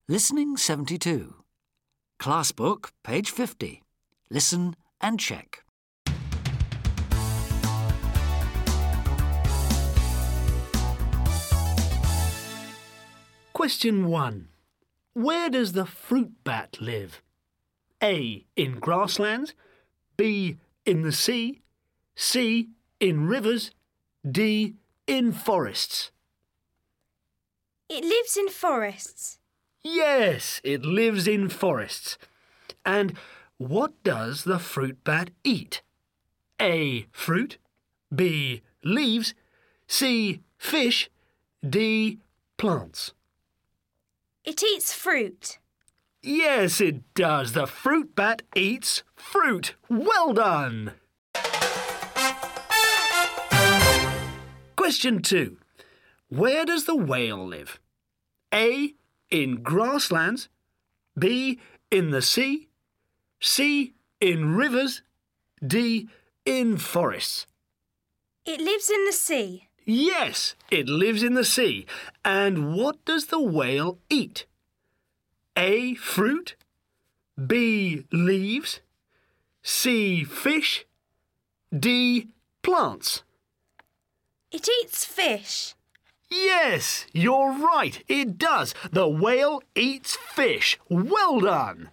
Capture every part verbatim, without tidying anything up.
Listening seventy-two. Class book, page fifty. Listen and check. Question one. Where does the fruit bat live? A. In grasslands. B. In the sea. C. In rivers. D. In forests. It lives in forests. Yes, it lives in forests. And what does the fruit bat eat? A. Fruit. B. Leaves. C. Fish. D. Plants. It eats fruit. Yes, it does. The fruit bat eats fruit. Well done! Question two. Where does the whale live? A. In grasslands. B. In the sea. C. In rivers. D. In forests. It lives in the sea. Yes, it lives in the sea. And what does the whale eat? A. Fruit. B. Leaves. C. Fish. D. Plants. It eats fish. Yes, you're right, it does. The whale eats fish. Well done!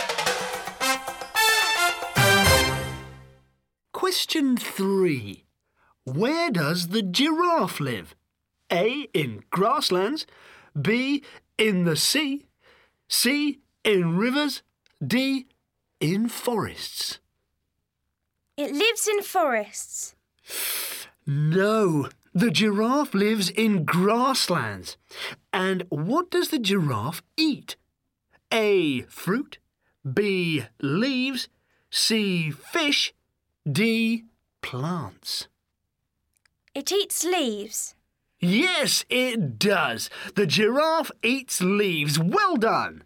Question three. Where does the giraffe live? A. In grasslands. B. In the sea. C. In rivers. D. In forests. It lives in forests. No, the giraffe lives in grasslands. And what does the giraffe eat? A. Fruit. B. Leaves. C. Fish. D. Plants. It eats leaves. Yes, it does. The giraffe eats leaves. Well done!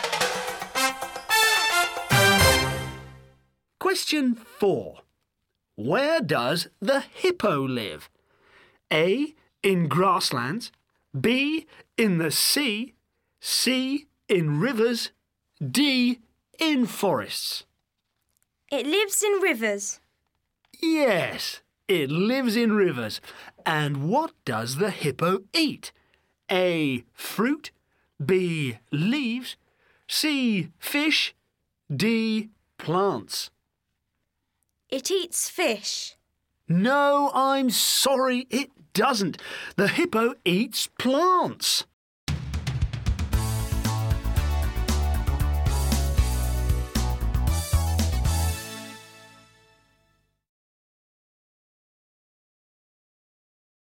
Question four. Where does the hippo live? A. In grasslands. B. In the sea. C. In rivers. D. In forests. It lives in rivers. Yes, it lives in rivers. And what does the hippo eat? A. Fruit. B. Leaves. C. Fish. D. Plants. It eats fish. No, I'm sorry, it doesn't. The hippo eats plants.